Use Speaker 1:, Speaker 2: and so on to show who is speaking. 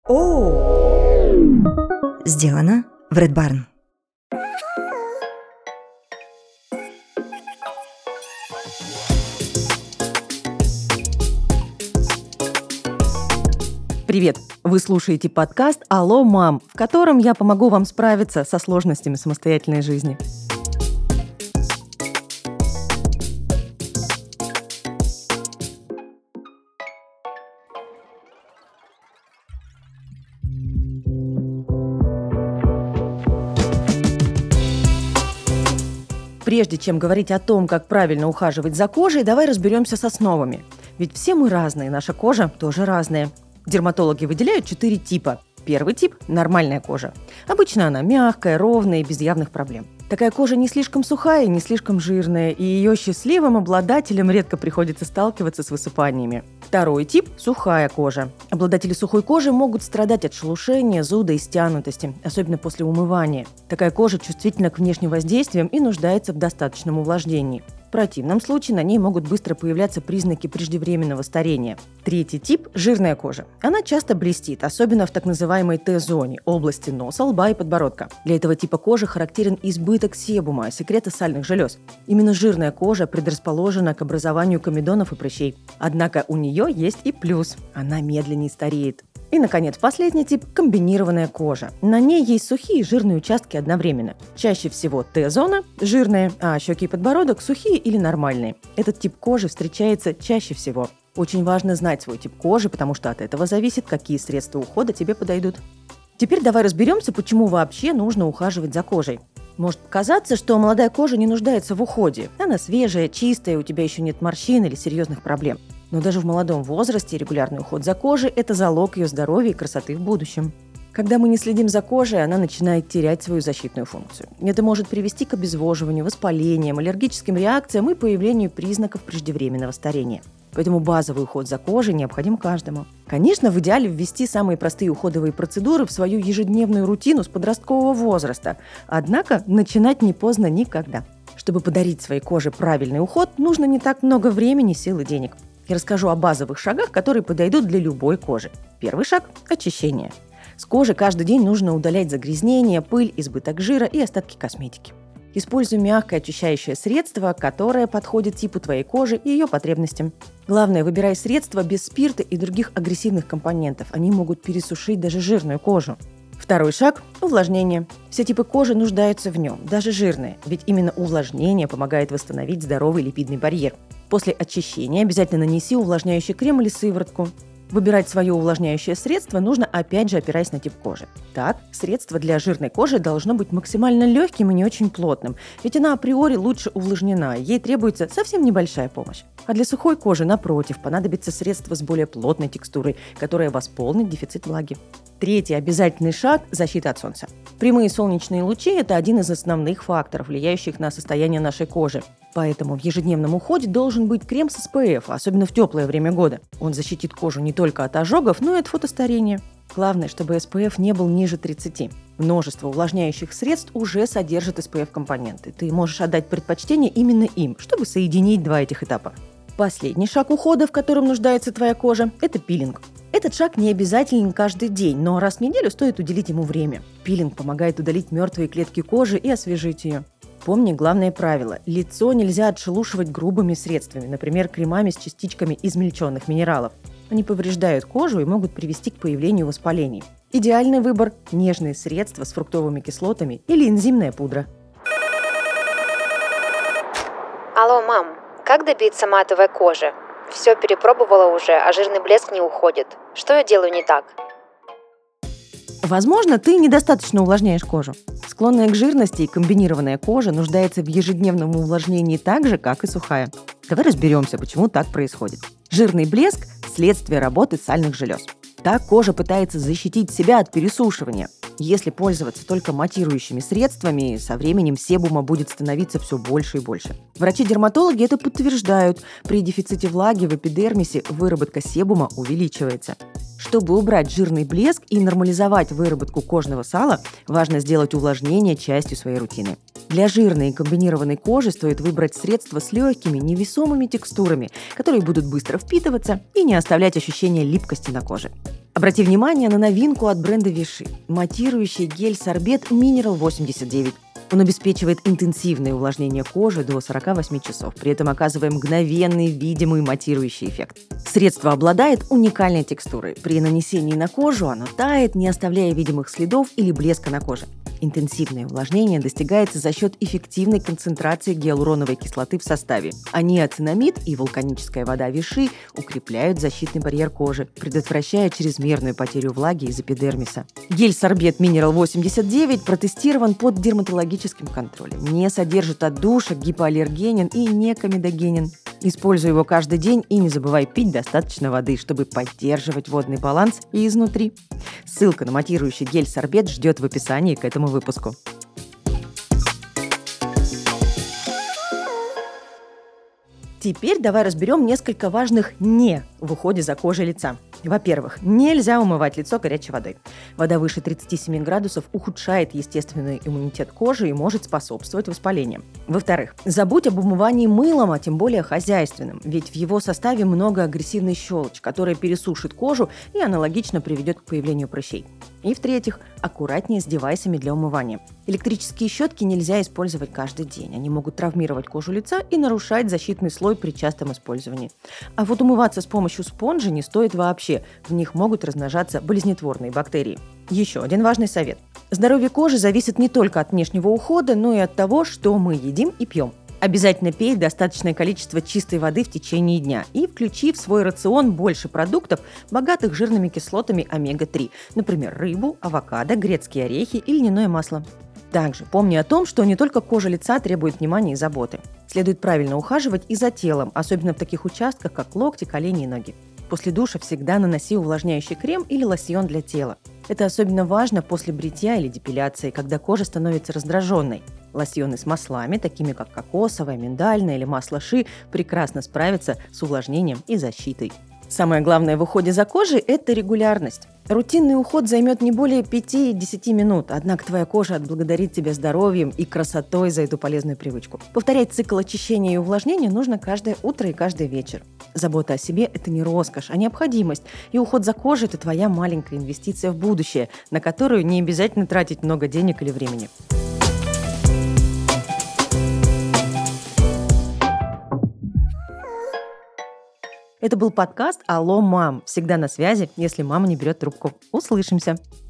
Speaker 1: Сделано в Red Barn.
Speaker 2: Привет! Вы слушаете подкаст «Алло, мам», в котором я помогу вам справиться со сложностями самостоятельной жизни. Прежде чем говорить о том, как правильно ухаживать за кожей, давай разберемся с основами. Ведь все мы разные, наша кожа тоже разная. Дерматологи выделяют 4 типа. Первый тип – нормальная кожа. Обычно она мягкая, ровная и без явных проблем. Такая кожа не слишком сухая и не слишком жирная, и ее счастливым обладателям редко приходится сталкиваться с высыпаниями. Второй тип – сухая кожа. Обладатели сухой кожи могут страдать от шелушения, зуда и стянутости, особенно после умывания. Такая кожа чувствительна к внешним воздействиям и нуждается в достаточном увлажнении. В противном случае на ней могут быстро появляться признаки преждевременного старения. Третий тип – жирная кожа. Она часто блестит, особенно в так называемой Т-зоне – области носа, лба и подбородка. Для этого типа кожи характерен избыток себума, секрета сальных желез. Именно жирная кожа предрасположена к образованию комедонов и прыщей. Однако у нее есть и плюс – она медленнее стареет. И, наконец, последний тип – комбинированная кожа. На ней есть сухие и жирные участки одновременно. Чаще всего Т-зона – жирная, а щеки и подбородок – сухие или нормальные. Этот тип кожи встречается чаще всего. Очень важно знать свой тип кожи, потому что от этого зависит, какие средства ухода тебе подойдут. Теперь давай разберемся, почему вообще нужно ухаживать за кожей. Может показаться, что молодая кожа не нуждается в уходе. Она свежая, чистая, у тебя еще нет морщин или серьезных проблем. Но даже в молодом возрасте регулярный уход за кожей – это залог ее здоровья и красоты в будущем. Когда мы не следим за кожей, она начинает терять свою защитную функцию. Это может привести к обезвоживанию, воспалениям, аллергическим реакциям и появлению признаков преждевременного старения. Поэтому базовый уход за кожей необходим каждому. Конечно, в идеале ввести самые простые уходовые процедуры в свою ежедневную рутину с подросткового возраста. Однако начинать не поздно никогда. Чтобы подарить своей коже правильный уход, нужно не так много времени, сил и денег. Я расскажу о базовых шагах, которые подойдут для любой кожи. Первый шаг – очищение. С кожи каждый день нужно удалять загрязнения, пыль, избыток жира и остатки косметики. Используй мягкое очищающее средство, которое подходит типу твоей кожи и ее потребностям. Главное, выбирай средства без спирта и других агрессивных компонентов. Они могут пересушить даже жирную кожу. Второй шаг – увлажнение. Все типы кожи нуждаются в нем, даже жирные, ведь именно увлажнение помогает восстановить здоровый липидный барьер. После очищения обязательно нанеси увлажняющий крем или сыворотку. Выбирать свое увлажняющее средство нужно опять же опираясь на тип кожи. Так, средство для жирной кожи должно быть максимально легким и не очень плотным, ведь она априори лучше увлажнена, ей требуется совсем небольшая помощь. А для сухой кожи, напротив, понадобится средство с более плотной текстурой, которое восполнит дефицит влаги. Третий обязательный шаг – защита от солнца. Прямые солнечные лучи – это один из основных факторов, влияющих на состояние нашей кожи. Поэтому в ежедневном уходе должен быть крем с SPF, особенно в теплое время года. Он защитит кожу не только от ожогов, но и от фотостарения. Главное, чтобы SPF не был ниже 30. Множество увлажняющих средств уже содержат SPF-компоненты. Ты можешь отдать предпочтение именно им, чтобы соединить два этих этапа. Последний шаг ухода, в котором нуждается твоя кожа – это пилинг. Этот шаг не обязателен каждый день, но раз в неделю стоит уделить ему время. Пилинг помогает удалить мертвые клетки кожи и освежить ее. Помни главное правило – лицо нельзя отшелушивать грубыми средствами, например, кремами с частичками измельченных минералов. Они повреждают кожу и могут привести к появлению воспалений. Идеальный выбор – нежные средства с фруктовыми кислотами или энзимная пудра.
Speaker 3: Алло, мам, как добиться матовой кожи? Все перепробовала уже, а жирный блеск не уходит. Что я делаю не так?
Speaker 2: Возможно, ты недостаточно увлажняешь кожу. Склонная к жирности и комбинированная кожа нуждается в ежедневном увлажнении так же, как и сухая. Давай разберемся, почему так происходит. Жирный блеск – следствие работы сальных желез. Так кожа пытается защитить себя от пересушивания. Если пользоваться только матирующими средствами, со временем себума будет становиться все больше и больше. Врачи-дерматологи это подтверждают. При дефиците влаги в эпидермисе выработка себума увеличивается. Чтобы убрать жирный блеск и нормализовать выработку кожного сала, важно сделать увлажнение частью своей рутины. Для жирной и комбинированной кожи стоит выбрать средства с легкими, невесомыми текстурами, которые будут быстро впитываться и не оставлять ощущения липкости на коже. Обрати внимание на новинку от бренда Vichy – матирующий гель-сорбет Mineral 89. Он обеспечивает интенсивное увлажнение кожи до 48 часов, при этом оказывая мгновенный видимый матирующий эффект. Средство обладает уникальной текстурой. При нанесении на кожу оно тает, не оставляя видимых следов или блеска на коже. Интенсивное увлажнение достигается за счет эффективной концентрации гиалуроновой кислоты в составе, а неоцинамид и вулканическая вода Vichy укрепляют защитный барьер кожи, предотвращая чрезмерную потерю влаги из эпидермиса. Гель-сорбет Mineral 89 протестирован под дерматологическим контролем, не содержит отдушек, гипоаллергенен и не комедогенен. Используй его каждый день и не забывай пить достаточно воды, чтобы поддерживать водный баланс и изнутри. Ссылка на матирующий гель-сорбет ждет в описании к этому выпуску. Теперь давай разберем несколько важных «не» в уходе за кожей лица. Во-первых, нельзя умывать лицо горячей водой. Вода выше 37 градусов ухудшает естественный иммунитет кожи и может способствовать воспалению. Во-вторых, забудь об умывании мылом, а тем более хозяйственным, ведь в его составе много агрессивной щелочи, которая пересушит кожу и аналогично приведет к появлению прыщей. И в-третьих, аккуратнее с девайсами для умывания. Электрические щетки нельзя использовать каждый день. Они могут травмировать кожу лица и нарушать защитный слой при частом использовании. А вот умываться с помощью спонжа не стоит вообще. В них могут размножаться болезнетворные бактерии. Еще один важный совет. Здоровье кожи зависит не только от внешнего ухода, но и от того, что мы едим и пьем. Обязательно пей достаточное количество чистой воды в течение дня и включи в свой рацион больше продуктов, богатых жирными кислотами омега-3, например, рыбу, авокадо, грецкие орехи и льняное масло. Также помни о том, что не только кожа лица требует внимания и заботы. Следует правильно ухаживать и за телом, особенно в таких участках, как локти, колени и ноги. После душа всегда наноси увлажняющий крем или лосьон для тела. Это особенно важно после бритья или депиляции, когда кожа становится раздраженной. Лосьоны с маслами, такими как кокосовое, миндальное или масло ши, прекрасно справятся с увлажнением и защитой. Самое главное в уходе за кожей – это регулярность. Рутинный уход займет не более 5-10 минут, однако твоя кожа отблагодарит тебя здоровьем и красотой за эту полезную привычку. Повторять цикл очищения и увлажнения нужно каждое утро и каждый вечер. Забота о себе – это не роскошь, а необходимость. И уход за кожей – это твоя маленькая инвестиция в будущее, на которую не обязательно тратить много денег или времени. Это был подкаст «Алло, мам». Всегда на связи, если мама не берет трубку. Услышимся!